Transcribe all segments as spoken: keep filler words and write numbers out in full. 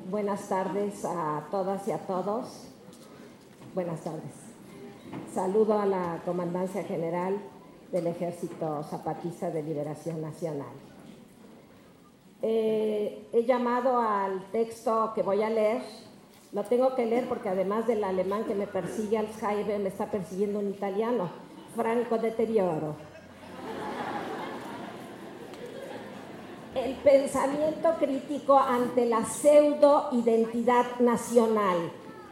Buenas tardes a todas y a todos. Buenas tardes. Saludo a la Comandancia General del Ejército Zapatista de Liberación Nacional. Eh, he llamado al texto que voy a leer. Lo tengo que leer porque además del alemán que me persigue Alzheimer, me está persiguiendo un italiano, Franco Deterioro. El pensamiento crítico ante la pseudo-identidad nacional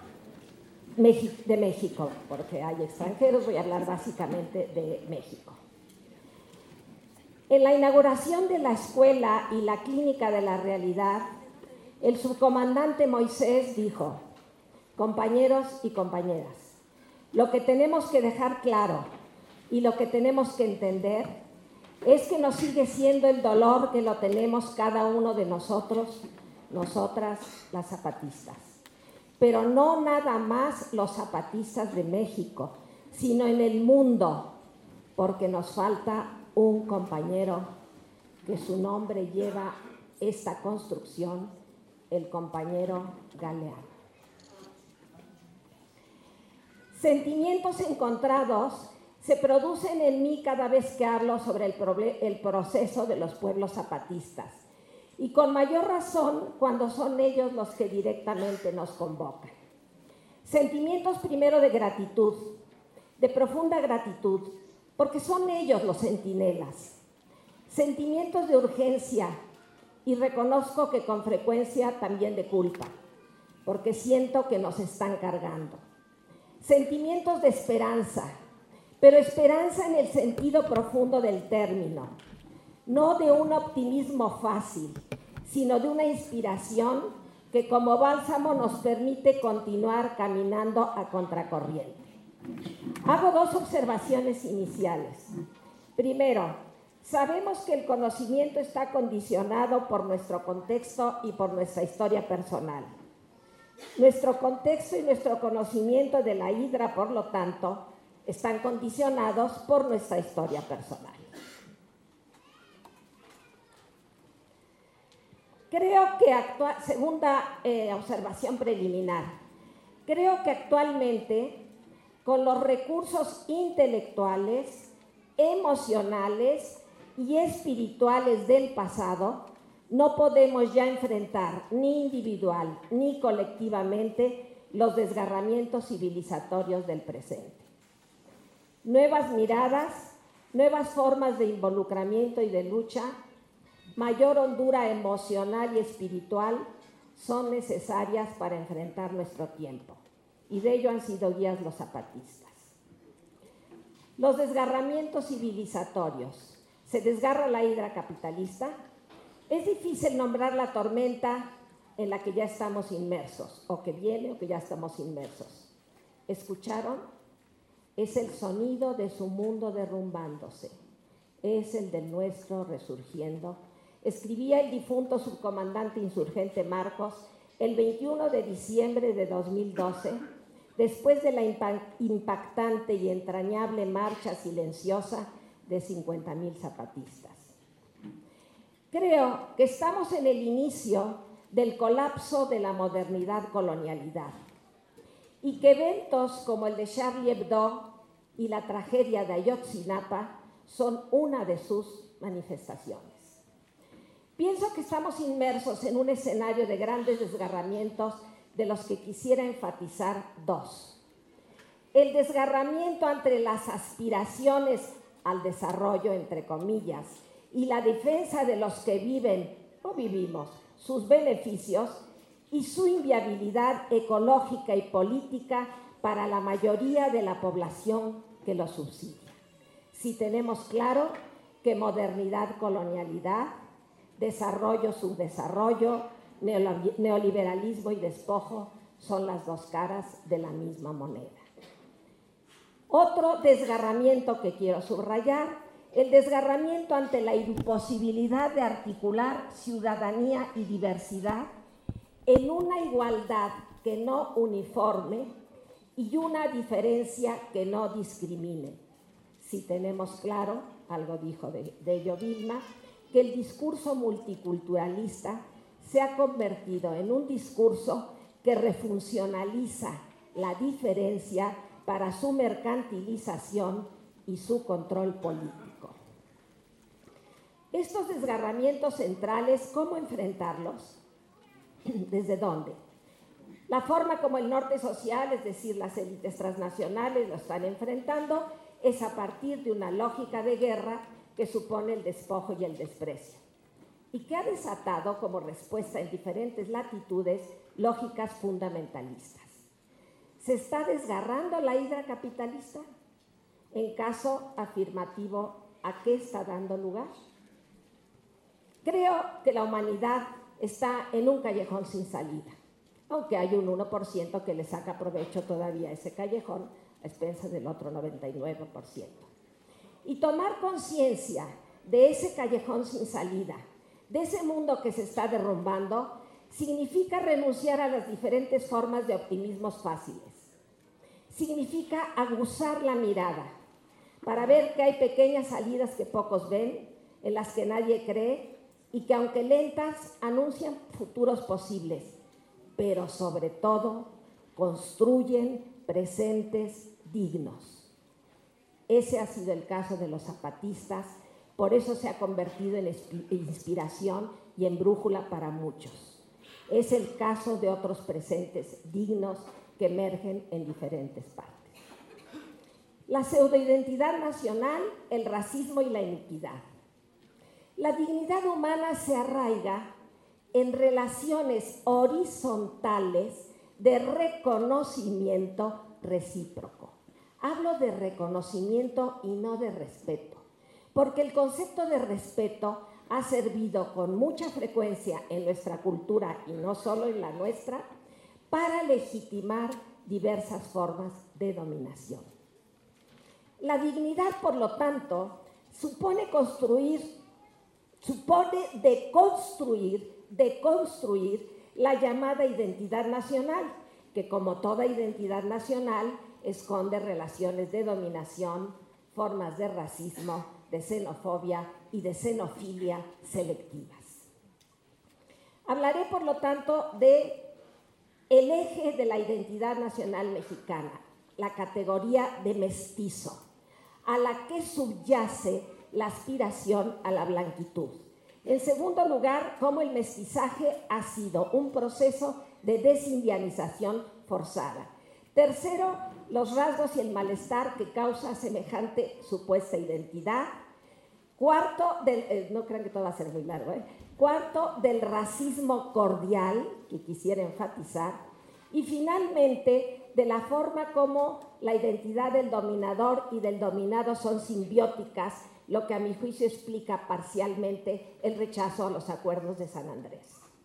de México, porque hay extranjeros, voy a hablar básicamente de México. En la inauguración de la escuela y la clínica de la realidad, el subcomandante Moisés dijo: compañeros y compañeras, lo que tenemos que dejar claro y lo que tenemos que entender es que nos sigue siendo el dolor que lo tenemos cada uno de nosotros, nosotras las zapatistas. Pero no nada más los zapatistas de México, sino en el mundo, porque nos falta un compañero que su nombre lleva esta construcción, el compañero Galeano. Sentimientos encontrados se producen en mí cada vez que hablo sobre el, el proceso de los pueblos zapatistas, y con mayor razón cuando son ellos los que directamente nos convocan. Sentimientos primero de gratitud, de profunda gratitud, porque son ellos los centinelas. Sentimientos de urgencia, y reconozco que con frecuencia también de culpa, porque siento que nos están cargando. Sentimientos de esperanza, pero esperanza en el sentido profundo del término, no de un optimismo fácil, sino de una inspiración que como bálsamo nos permite continuar caminando a contracorriente. Hago dos observaciones iniciales. Primero, sabemos que el conocimiento está condicionado por nuestro contexto y por nuestra historia personal. Nuestro contexto y nuestro conocimiento de la hidra, por lo tanto, están condicionados por nuestra historia personal. Creo que, actua- segunda eh, observación preliminar, creo que actualmente, con los recursos intelectuales, emocionales y espirituales del pasado, no podemos ya enfrentar ni individual ni colectivamente los desgarramientos civilizatorios del presente. Nuevas miradas, nuevas formas de involucramiento y de lucha, mayor hondura emocional y espiritual son necesarias para enfrentar nuestro tiempo, y de ello han sido guías los zapatistas. Los desgarramientos civilizatorios. ¿Se desgarra la hidra capitalista? Es difícil nombrar la tormenta en la que ya estamos inmersos, o que viene o que ya estamos inmersos. ¿Escucharon? Es el sonido de su mundo derrumbándose, es el del nuestro resurgiendo. Escribía el difunto subcomandante insurgente Marcos el veintiuno de diciembre de dos mil doce, después de la impactante y entrañable marcha silenciosa de cincuenta mil zapatistas. Creo que estamos en el inicio del colapso de la modernidad-colonialidad, y que eventos como el de Charlie Hebdo y la tragedia de Ayotzinapa son una de sus manifestaciones. Pienso que estamos inmersos en un escenario de grandes desgarramientos, de los que quisiera enfatizar dos. El desgarramiento entre las aspiraciones al desarrollo, entre comillas, y la defensa de los que viven o vivimos sus beneficios, y su inviabilidad ecológica y política para la mayoría de la población que lo subsidia. Si tenemos claro que modernidad, colonialidad, desarrollo, subdesarrollo, neoliberalismo y despojo son las dos caras de la misma moneda. Otro desgarramiento que quiero subrayar, el desgarramiento ante la imposibilidad de articular ciudadanía y diversidad en una igualdad que no uniforme y una diferencia que no discrimine. Si tenemos claro, algo dijo de, de ello Vilma, que el discurso multiculturalista se ha convertido en un discurso que refuncionaliza la diferencia para su mercantilización y su control político. Estos desgarramientos centrales, ¿cómo enfrentarlos? ¿Desde dónde? La forma como el norte social, es decir, las élites transnacionales, lo están enfrentando, es a partir de una lógica de guerra que supone el despojo y el desprecio, y que ha desatado como respuesta en diferentes latitudes lógicas fundamentalistas. ¿Se está desgarrando la hidra capitalista? En caso afirmativo, ¿a qué está dando lugar? Creo que la humanidad está en un callejón sin salida, aunque hay un uno por ciento que le saca provecho todavía a ese callejón a expensas del otro noventa y nueve por ciento. Y tomar conciencia de ese callejón sin salida, de ese mundo que se está derrumbando, significa renunciar a las diferentes formas de optimismos fáciles. Significa aguzar la mirada para ver que hay pequeñas salidas que pocos ven, en las que nadie cree y que, aunque lentas, anuncian futuros posibles, pero sobre todo construyen presentes dignos. Ese ha sido el caso de los zapatistas, por eso se ha convertido en inspiración y en brújula para muchos. Es el caso de otros presentes dignos que emergen en diferentes partes. La pseudoidentidad nacional, el racismo y la iniquidad. La dignidad humana se arraiga en relaciones horizontales de reconocimiento recíproco. Hablo de reconocimiento y no de respeto, porque el concepto de respeto ha servido con mucha frecuencia en nuestra cultura, y no solo en la nuestra, para legitimar diversas formas de dominación. La dignidad, por lo tanto, supone construir, supone deconstruir, deconstruir la llamada identidad nacional, que como toda identidad nacional esconde relaciones de dominación, formas de racismo, de xenofobia y de xenofilia selectivas. Hablaré, por lo tanto, de el eje de la identidad nacional mexicana, la categoría de mestizo, a la que subyace la aspiración a la blanquitud. En segundo lugar, cómo el mestizaje ha sido un proceso de desindianización forzada. Tercero, los rasgos y el malestar que causa semejante supuesta identidad. Cuarto, del, eh, no crean que todo va a ser muy largo, ¿eh? Cuarto, del racismo cordial, que quisiera enfatizar. Y finalmente, de la forma como la identidad del dominador y del dominado son simbióticas, lo que a mi juicio explica parcialmente el rechazo a los acuerdos de San Andrés.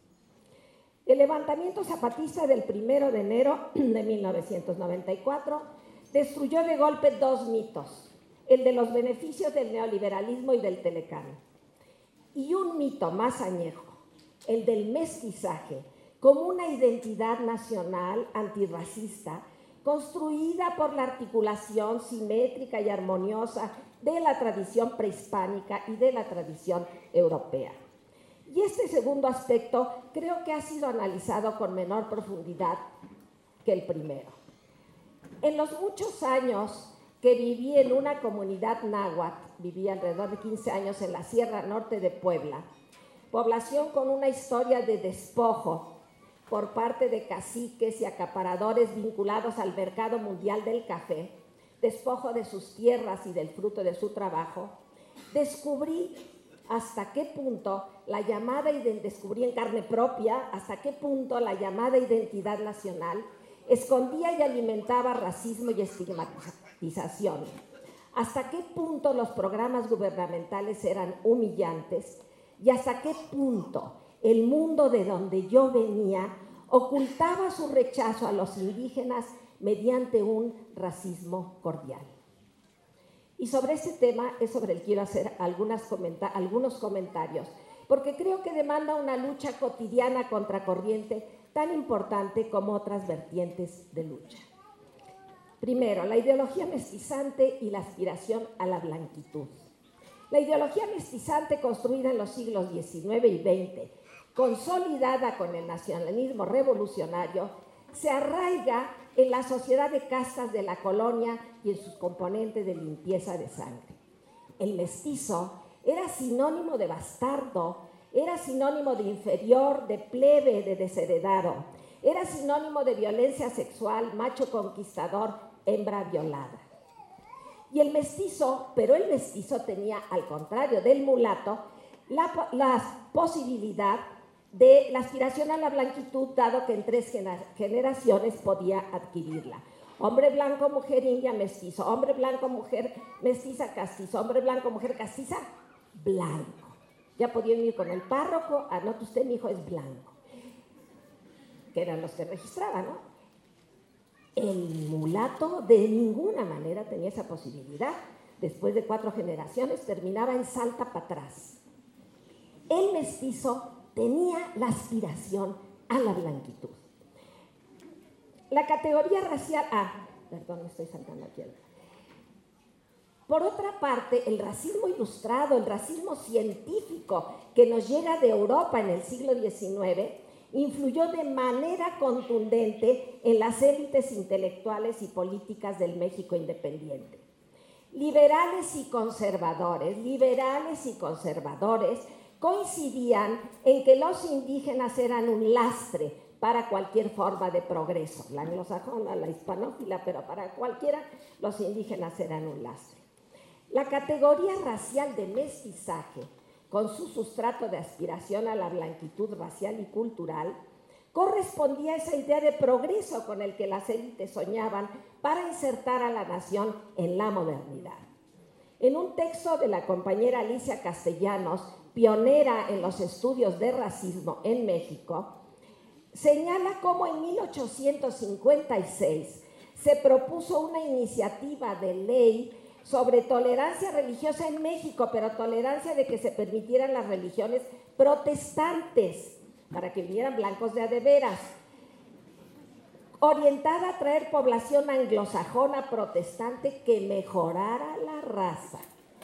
El levantamiento zapatista del primero de enero de mil novecientos noventa y cuatro destruyó de golpe dos mitos, el de los beneficios del neoliberalismo y del Telecán, y un mito más añejo, el del mestizaje, como una identidad nacional antirracista construida por la articulación simétrica y armoniosa de la tradición prehispánica y de la tradición europea. Y este segundo aspecto creo que ha sido analizado con menor profundidad que el primero. En los muchos años que viví en una comunidad náhuatl, viví alrededor de quince años en la Sierra Norte de Puebla, población con una historia de despojo por parte de caciques y acaparadores vinculados al mercado mundial del café, despojo de sus tierras y del fruto de su trabajo, descubrí hasta qué punto la llamada, descubrí en carne propia, hasta qué punto la llamada identidad nacional escondía y alimentaba racismo y estigmatización, hasta qué punto los programas gubernamentales eran humillantes y hasta qué punto el mundo de donde yo venía ocultaba su rechazo a los indígenas mediante un racismo cordial. Y sobre este tema es sobre el que quiero hacer algunas comenta- algunos comentarios, porque creo que demanda una lucha cotidiana contracorriente tan importante como otras vertientes de lucha. Primero, la ideología mestizante y la aspiración a la blanquitud. La ideología mestizante construida en los siglos diecinueve y veinte consolidada con el nacionalismo revolucionario, se arraiga en la sociedad de castas de la colonia y en sus componentes de limpieza de sangre. El mestizo era sinónimo de bastardo, era sinónimo de inferior, de plebe, de desheredado, era sinónimo de violencia sexual, macho conquistador, hembra violada. Y el mestizo, pero el mestizo tenía, al contrario del mulato, la, la posibilidad de la aspiración a la blanquitud, dado que en tres generaciones podía adquirirla. Hombre blanco, mujer india, mestizo. Hombre blanco, mujer mestiza, castizo. Hombre blanco, mujer castiza, blanco. Ya podían ir con el párroco, anote usted, mi hijo es blanco. Que eran los que registraban, ¿no? El mulato de ninguna manera tenía esa posibilidad. Después de cuatro generaciones terminaba en salta para atrás. El mestizo tenía la aspiración a la blanquitud. La categoría racial... Ah, perdón, me estoy saltando aquí. Por otra parte, el racismo ilustrado, el racismo científico que nos llega de Europa en el siglo diecinueve, influyó de manera contundente en las élites intelectuales y políticas del México independiente. Liberales y conservadores, liberales y conservadores coincidían en que los indígenas eran un lastre para cualquier forma de progreso, la anglosajona, la hispanófila, pero para cualquiera los indígenas eran un lastre. La categoría racial de mestizaje, con su sustrato de aspiración a la blanquitud racial y cultural, correspondía a esa idea de progreso con el que las élites soñaban para insertar a la nación en la modernidad. En un texto de la compañera Alicia Castellanos, pionera en los estudios de racismo en México, señala cómo en mil ochocientos cincuenta y seis se propuso una iniciativa de ley sobre tolerancia religiosa en México, pero tolerancia de que se permitieran las religiones protestantes para que vinieran blancos de a de veras, orientada a traer población anglosajona protestante que mejorara la raza.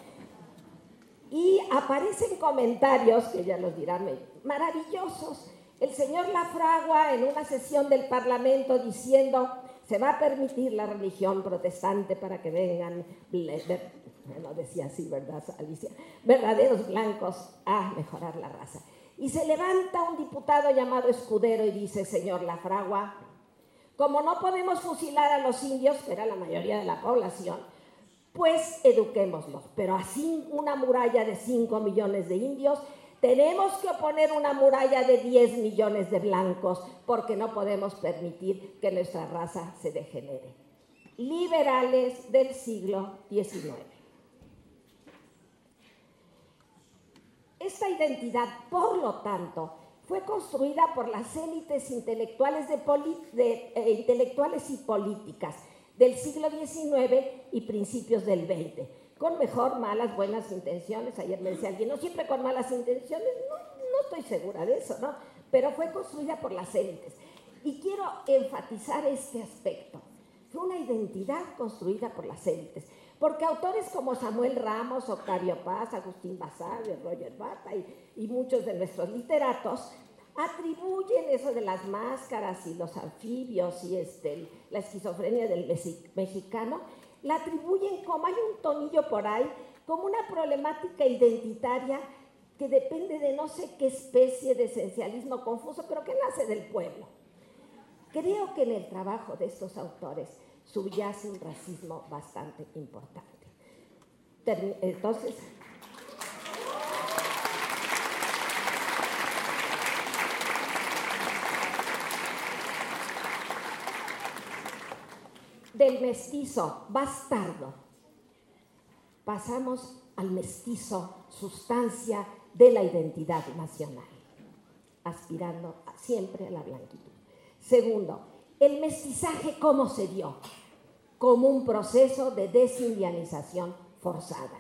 Y aparecen comentarios, que ya los dirán, maravillosos. El señor Lafragua en una sesión del Parlamento diciendo: se va a permitir la religión protestante para que vengan, no decía así, ¿verdad, Alicia? Verdaderos blancos a mejorar la raza. Y se levanta un diputado llamado Escudero y dice: señor Lafragua, como no podemos fusilar a los indios, que era la mayoría de la población, pues eduquémoslos. Pero así una muralla de cinco millones de indios, tenemos que oponer una muralla de diez millones de blancos, porque no podemos permitir que nuestra raza se degenere. Liberales del siglo diecinueve. Esta identidad, por lo tanto, fue construida por las élites intelectuales, de de, eh, intelectuales y políticas del siglo diecinueve y principios del veinte, con mejor, malas, buenas intenciones. Ayer me decía alguien, no siempre con malas intenciones, no, no estoy segura de eso, ¿no? Pero fue construida por las élites. Y quiero enfatizar este aspecto. Fue una identidad construida por las élites, porque autores como Samuel Ramos, Octavio Paz, Agustín Basabe, Roger Bata y, y muchos de nuestros literatos atribuyen eso de las máscaras y los anfibios y este, la esquizofrenia del mexicano, la atribuyen como hay un tonillo por ahí, como una problemática identitaria que depende de no sé qué especie de esencialismo confuso, pero que nace del pueblo. Creo que en el trabajo de estos autores subyace un racismo bastante importante. Entonces, del mestizo bastardo pasamos al mestizo sustancia de la identidad nacional, aspirando siempre a la blanquitud. Segundo, el mestizaje, ¿cómo se dio? Como un proceso de desindianización forzada.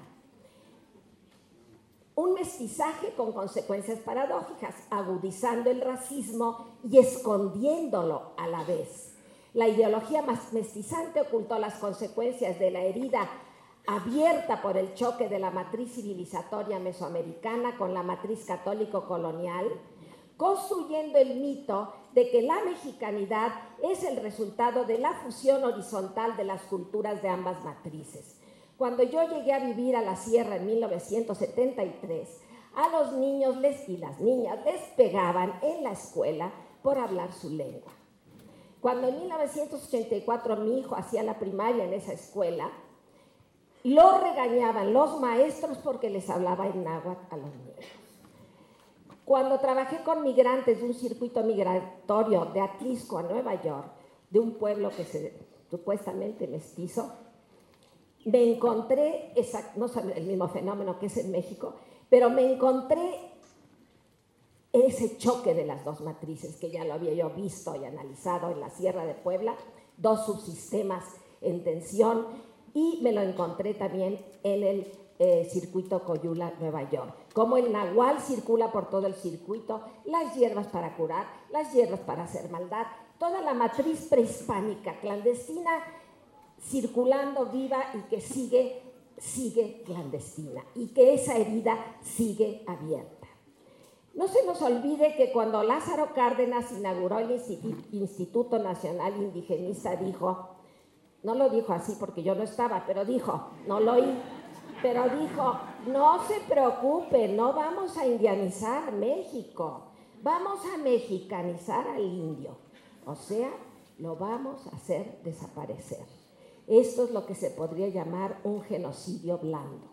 Un mestizaje con consecuencias paradójicas, agudizando el racismo y escondiéndolo a la vez. La ideología mestizante ocultó las consecuencias de la herida abierta por el choque de la matriz civilizatoria mesoamericana con la matriz católico-colonial, construyendo el mito de que la mexicanidad es el resultado de la fusión horizontal de las culturas de ambas matrices. Cuando yo llegué a vivir a la sierra en mil novecientos setenta y tres, a los niños les, y las niñas les pegaban en la escuela por hablar su lengua. Cuando en mil novecientos ochenta y cuatro mi hijo hacía la primaria en esa escuela, lo regañaban los maestros porque les hablaba en náhuatl a los niños. Cuando trabajé con migrantes de un circuito migratorio de Atlisco a Nueva York, de un pueblo que se supuestamente mestizo, me encontré, esa, no es el mismo fenómeno que es en México, pero me encontré ese choque de las dos matrices, que ya lo había yo visto y analizado en la Sierra de Puebla, dos subsistemas en tensión, y me lo encontré también en el eh, circuito Coyula, Nueva York. Como el nahual circula por todo el circuito, las hierbas para curar, las hierbas para hacer maldad, toda la matriz prehispánica clandestina circulando viva y que sigue, sigue clandestina, y que esa herida sigue abierta. No se nos olvide que cuando Lázaro Cárdenas inauguró el Instituto Nacional Indigenista, dijo, no lo dijo así porque yo no estaba, pero dijo, no lo oí, pero dijo, no se preocupe, no vamos a indianizar México, vamos a mexicanizar al indio, o sea, lo vamos a hacer desaparecer. Esto es lo que se podría llamar un genocidio blando.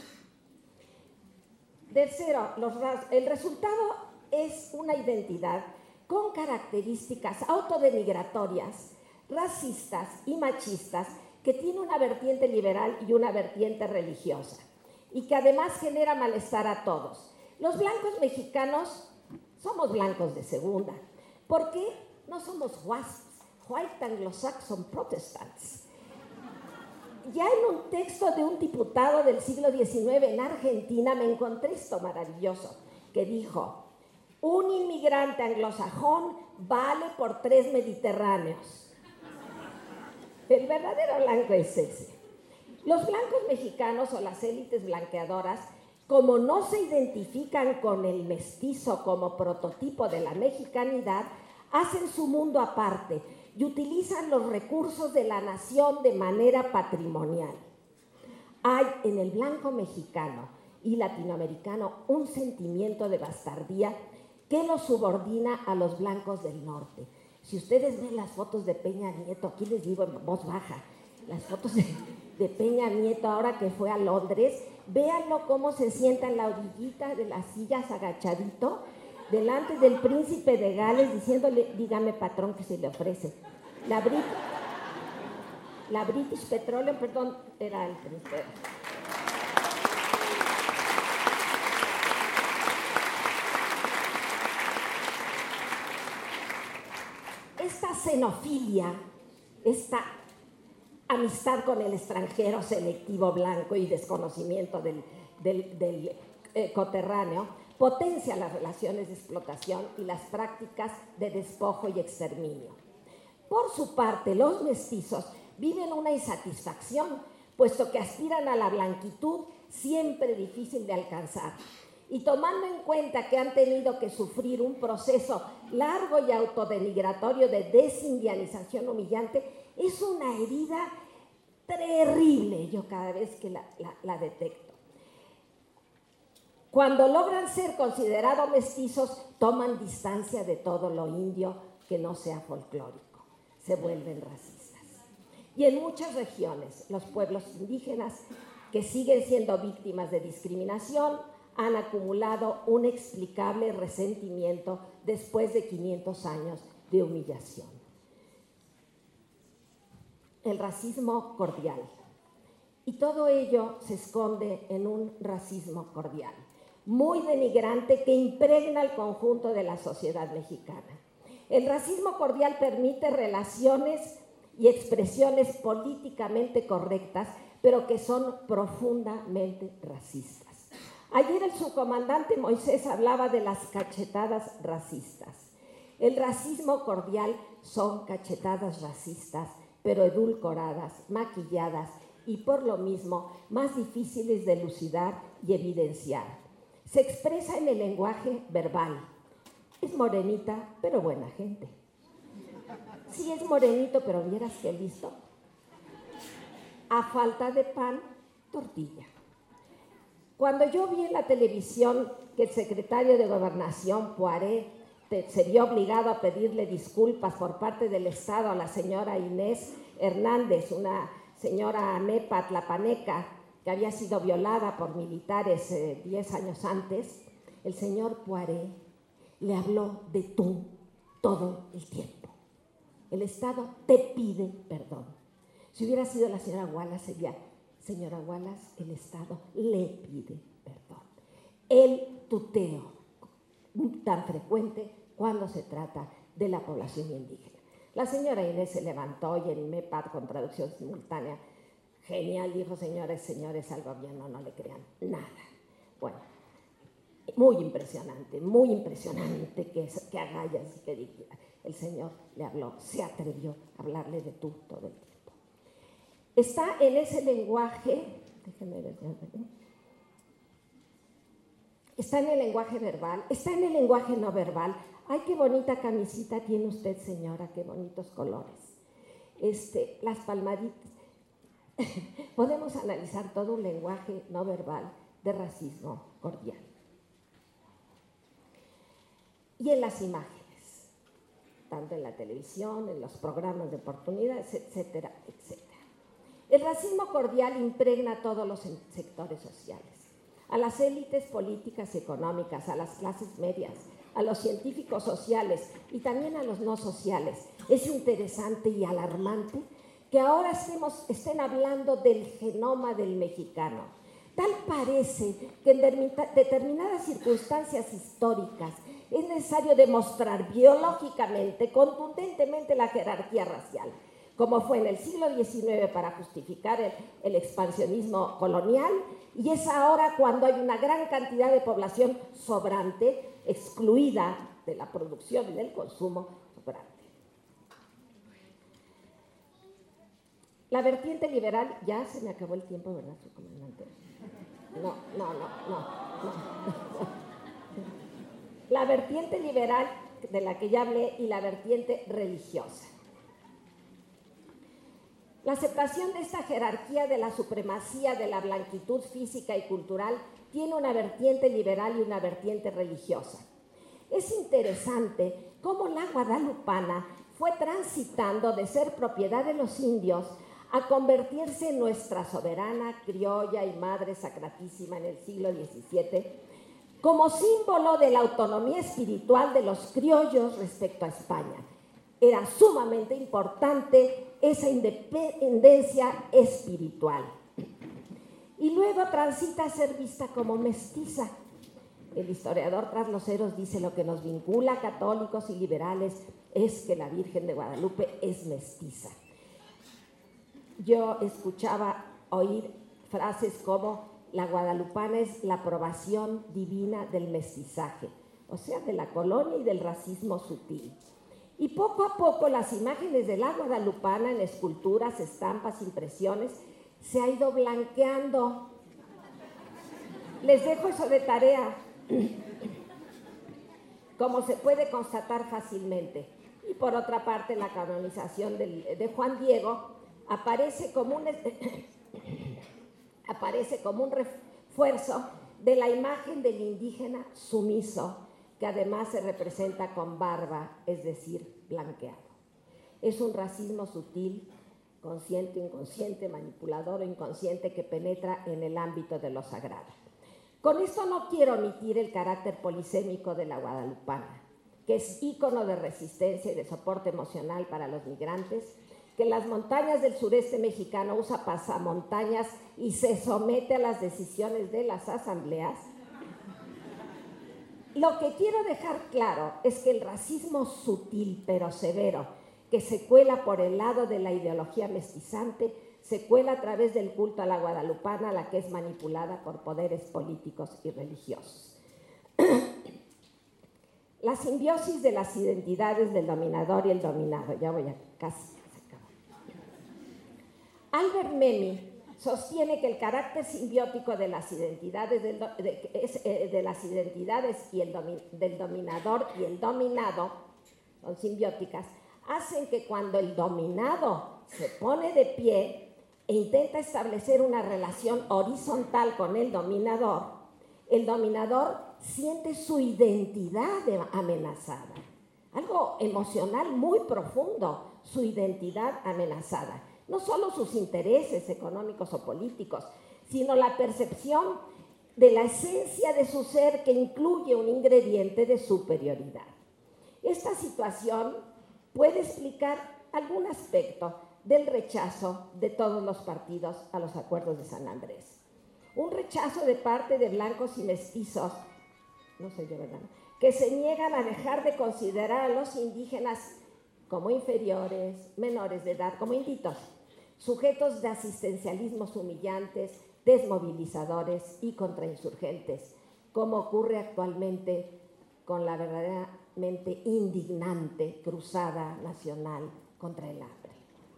Tercero, los, el resultado es una identidad con características autodenigratorias, racistas y machistas, que tiene una vertiente liberal y una vertiente religiosa, y que además genera malestar a todos. Los blancos mexicanos somos blancos de segunda, porque no somos WASPs, White Anglo-Saxon Protestants. Ya en un texto de un diputado del siglo diecinueve en Argentina me encontré esto maravilloso, que dijo, un inmigrante anglosajón vale por tres mediterráneos. El verdadero blanco es ese. Los blancos mexicanos o las élites blanqueadoras, como no se identifican con el mestizo como prototipo de la mexicanidad, hacen su mundo aparte y utilizan los recursos de la nación de manera patrimonial. Hay en el blanco mexicano y latinoamericano un sentimiento de bastardía que los subordina a los blancos del norte. Si ustedes ven las fotos de Peña Nieto, aquí les digo en voz baja, las fotos de, de Peña Nieto ahora que fue a Londres, véanlo cómo se sienta en la orillita de las sillas agachadito, delante del príncipe de Gales, diciéndole, dígame patrón, que se le ofrece. La, Brit la British Petroleum, perdón, era el príncipe. Esta xenofilia, esta amistad con el extranjero selectivo blanco y desconocimiento del, del, del eh, coterráneo, potencia las relaciones de explotación y las prácticas de despojo y exterminio. Por su parte, los mestizos viven una insatisfacción, puesto que aspiran a la blanquitud siempre difícil de alcanzar. Y tomando en cuenta que han tenido que sufrir un proceso largo y autodenigratorio de desindianización humillante, es una herida terrible, yo cada vez que la, la, la detecto. Cuando logran ser considerados mestizos, toman distancia de todo lo indio que no sea folclórico, se vuelven racistas. Y en muchas regiones, los pueblos indígenas que siguen siendo víctimas de discriminación han acumulado un inexplicable resentimiento después de quinientos años de humillación. El racismo cordial. Y todo ello se esconde en un racismo cordial, muy denigrante, que impregna el conjunto de la sociedad mexicana. El racismo cordial permite relaciones y expresiones políticamente correctas, pero que son profundamente racistas. Ayer el subcomandante Moisés hablaba de las cachetadas racistas. El racismo cordial son cachetadas racistas, pero edulcoradas, maquilladas y por lo mismo más difíciles de elucidar y evidenciar. Se expresa en el lenguaje verbal, es morenita, pero buena gente. Sí es morenito, pero vieras qué listo. A falta de pan, tortilla. Cuando yo vi en la televisión que el secretario de Gobernación, Poiré, se vio obligado a pedirle disculpas por parte del Estado a la señora Inés Hernández, una señora amepa tlapaneca que había sido violada por militares eh, diez años antes, el señor Poiré le habló de tú todo el tiempo. El Estado te pide perdón. Si hubiera sido la señora Wallace, sería, señora Wallace, el Estado le pide perdón. El tuteo tan frecuente cuando se trata de la población indígena. La señora Inés se levantó y en M E P A D con traducción simultánea, genial, dijo, señores, señores, al gobierno no le crean nada. Bueno, muy impresionante, muy impresionante que, que agallas y que diga. El señor le habló, se atrevió a hablarle de tú todo el tiempo. Está en ese lenguaje, déjenme ver, está en el lenguaje verbal, está en el lenguaje no verbal. Ay, qué bonita camisita tiene usted, señora, qué bonitos colores. Este, las palmaditas. Podemos analizar todo un lenguaje no verbal de racismo cordial. Y en las imágenes, tanto en la televisión, en los programas de oportunidades, etcétera, etcétera. El racismo cordial impregna todos los sectores sociales, a las élites políticas y económicas, a las clases medias, a los científicos sociales y también a los no sociales. Es interesante y alarmante que ahora estemos, estén hablando del genoma del mexicano. Tal parece que en determinadas circunstancias históricas es necesario demostrar biológicamente, contundentemente la jerarquía racial, como fue en el siglo diecinueve para justificar el, el expansionismo colonial, y es ahora cuando hay una gran cantidad de población sobrante, excluida de la producción y del consumo sobrante. La vertiente liberal, ya se me acabó el tiempo, ¿verdad, su comandante? No, no, no, no, no. La vertiente liberal de la que ya hablé y la vertiente religiosa. La aceptación de esta jerarquía de la supremacía de la blanquitud física y cultural tiene una vertiente liberal y una vertiente religiosa. Es interesante cómo la guadalupana fue transitando de ser propiedad de los indios a convertirse en nuestra soberana, criolla y madre sacratísima en el siglo diecisiete, como símbolo de la autonomía espiritual de los criollos respecto a España. Era sumamente importante esa independencia espiritual. Y luego transita a ser vista como mestiza. El historiador Tras los Heros dice: lo que nos vincula a católicos y liberales es que la Virgen de Guadalupe es mestiza. Yo escuchaba oír frases como: la guadalupana es la aprobación divina del mestizaje, o sea, de la colonia y del racismo sutil. Y poco a poco las imágenes de la guadalupana en esculturas, estampas, impresiones, se ha ido blanqueando. Les dejo eso de tarea, como se puede constatar fácilmente. Y por otra parte, la canonización del, de Juan Diego aparece como un, aparece como un refuerzo de la imagen del indígena sumiso, que además se representa con barba, es decir, blanqueado. Es un racismo sutil, consciente, inconsciente, manipulador o inconsciente que penetra en el ámbito de lo sagrado. Con esto no quiero omitir el carácter polisémico de la guadalupana, que es ícono de resistencia y de soporte emocional para los migrantes, que en las montañas del sureste mexicano usa pasamontañas y se somete a las decisiones de las asambleas. Lo que quiero dejar claro es que el racismo sutil pero severo, que se cuela por el lado de la ideología mestizante, se cuela a través del culto a la guadalupana, la que es manipulada por poderes políticos y religiosos. La simbiosis de las identidades del dominador y el dominado. Ya voy a casi acabar. Albert Memmi sostiene que el carácter simbiótico de las identidades, del, de, es, eh, de las identidades y el domi, del dominador y el dominado, son simbióticas, hacen que cuando el dominado se pone de pie e intenta establecer una relación horizontal con el dominador, el dominador siente su identidad amenazada. Algo emocional muy profundo, su identidad amenazada. No solo sus intereses económicos o políticos, sino la percepción de la esencia de su ser que incluye un ingrediente de superioridad. Esta situación puede explicar algún aspecto del rechazo de todos los partidos a los acuerdos de San Andrés. Un rechazo de parte de blancos y mestizos, no sé yo, ¿verdad?, que se niegan a dejar de considerar a los indígenas como inferiores, menores de edad, como inditos, sujetos de asistencialismos humillantes, desmovilizadores y contrainsurgentes, como ocurre actualmente con la verdaderamente indignante cruzada nacional contra el hambre.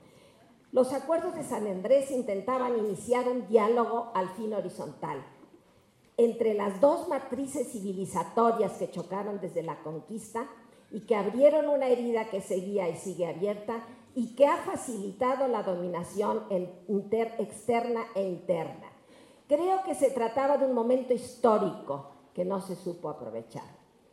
Los acuerdos de San Andrés intentaban iniciar un diálogo al fin horizontal entre las dos matrices civilizatorias que chocaron desde la conquista y que abrieron una herida que seguía y sigue abierta y que ha facilitado la dominación inter, externa e interna. Creo que se trataba de un momento histórico que no se supo aprovechar.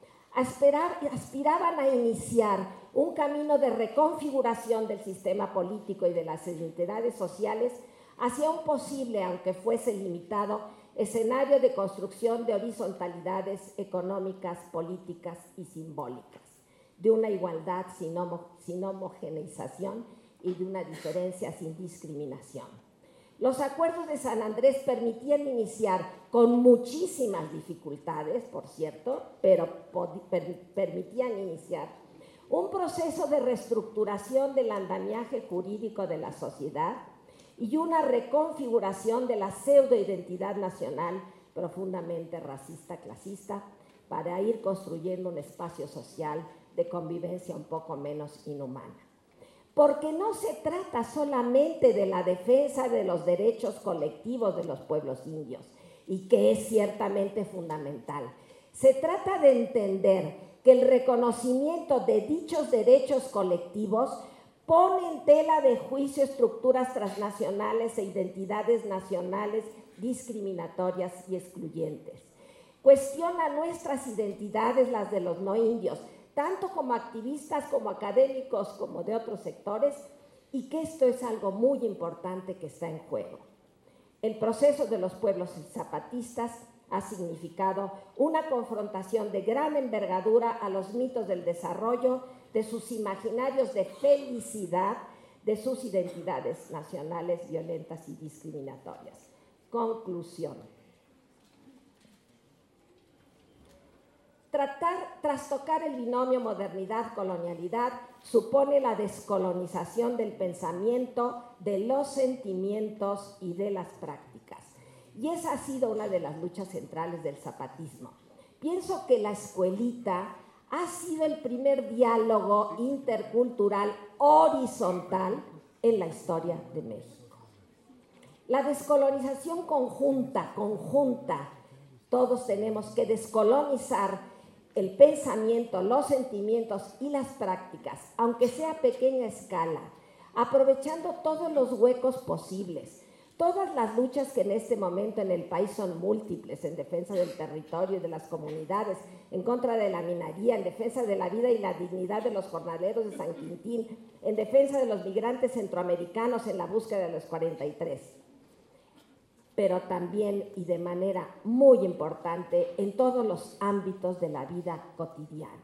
Aspirar, aspiraban a iniciar un camino de reconfiguración del sistema político y de las identidades sociales hacia un posible, aunque fuese limitado, escenario de construcción de horizontalidades económicas, políticas y simbólicas, de una igualdad sin, homo, sin homogeneización y de una diferencia sin discriminación. Los acuerdos de San Andrés permitían iniciar, con muchísimas dificultades, por cierto, pero per, permitían iniciar un proceso de reestructuración del andamiaje jurídico de la sociedad y una reconfiguración de la pseudoidentidad nacional profundamente racista, clasista, para ir construyendo un espacio social de convivencia un poco menos inhumana. Porque no se trata solamente de la defensa de los derechos colectivos de los pueblos indios, y que es ciertamente fundamental. Se trata de entender que el reconocimiento de dichos derechos colectivos pone en tela de juicio estructuras transnacionales e identidades nacionales discriminatorias y excluyentes. Cuestiona nuestras identidades, las de los no indios, tanto como activistas, como académicos, como de otros sectores, y que esto es algo muy importante que está en juego. El proceso de los pueblos zapatistas ha significado una confrontación de gran envergadura a los mitos del desarrollo, de sus imaginarios de felicidad, de sus identidades nacionales violentas y discriminatorias. Conclusión. Tratar, trastocar el binomio modernidad-colonialidad supone la descolonización del pensamiento, de los sentimientos y de las prácticas. Y esa ha sido una de las luchas centrales del zapatismo. Pienso que la escuelita ha sido el primer diálogo intercultural horizontal en la historia de México. La descolonización conjunta, conjunta, todos tenemos que descolonizar el pensamiento, los sentimientos y las prácticas, aunque sea a pequeña escala, aprovechando todos los huecos posibles. Todas las luchas que en este momento en el país son múltiples, en defensa del territorio y de las comunidades, en contra de la minería, en defensa de la vida y la dignidad de los jornaleros de San Quintín, en defensa de los migrantes centroamericanos en la búsqueda de los cuarenta y tres. Pero también y de manera muy importante en todos los ámbitos de la vida cotidiana.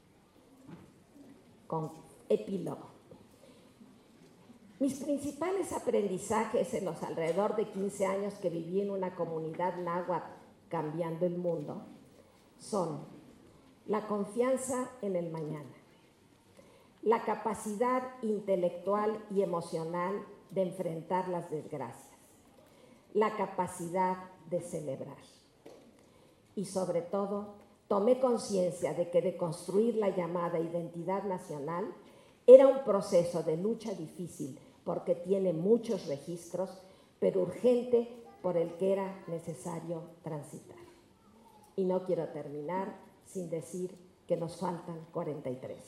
Con epílogo. Mis principales aprendizajes en los alrededor de quince años que viví en una comunidad náhuatl cambiando el mundo son la confianza en el mañana, la capacidad intelectual y emocional de enfrentar las desgracias, la capacidad de celebrar. Y sobre todo, tomé conciencia de que de construir la llamada identidad nacional era un proceso de lucha difícil porque tiene muchos registros, pero urgente por el que era necesario transitar. Y no quiero terminar sin decir que nos faltan cuarenta y tres.